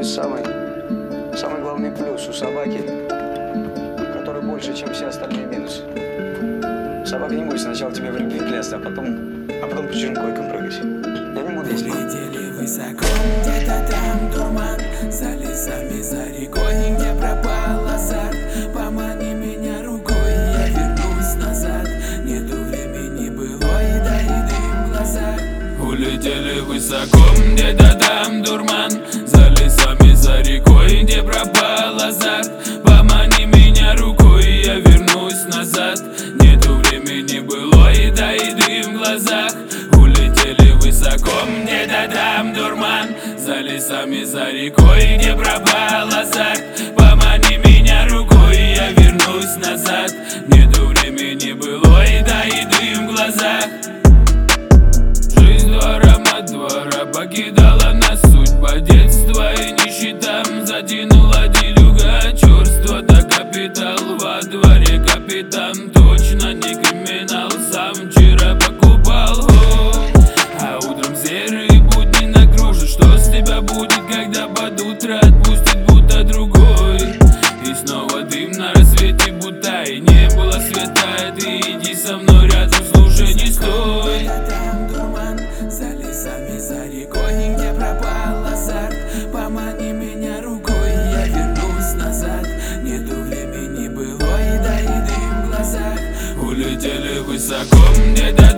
твой самый главный плюс у собаки, который больше, чем все остальные минусы. Собака не будет сначала тебе в любви клясться, а потом по чужим койкам прыгать. Я не буду, если... Улетели высоко, где-то там дурман, за лесами, за рекой, где пропал азарт. Помани меня рукой, я вернусь назад. Нету времени былой, да и дым в глазах. Улетели высоко, где-то там дурман, за лесами, за рекой, где пропал азарт. Помани меня рукой, я вернусь назад. Нету времени былой, да и дым в глазах. Улетели высоко, где-то там дурман, за лесами, за рекой, где пропал азарт. Помани меня рукой, я вернусь назад. Нету времени былой, да и дым в глазах. Жизнь двора, мать двора, покидала нас судьба детства и нищета. Затянула делюга, черство, да капитал во дворе. Капитан точно не криминал, сам вчера покупал. А утром серые будни накружат. Что с тебя будет, когда под утро отпустит будто другой? И снова дым на рассвете, будто и не было света. Ты иди со мной рядом, слушай, не стой. Там дурман, за лесами, за рекой, где пропал азарт. Помани меня рукой, я вернусь назад. Нету времени былой, да и дым в глазах. Улетели высоко, где-то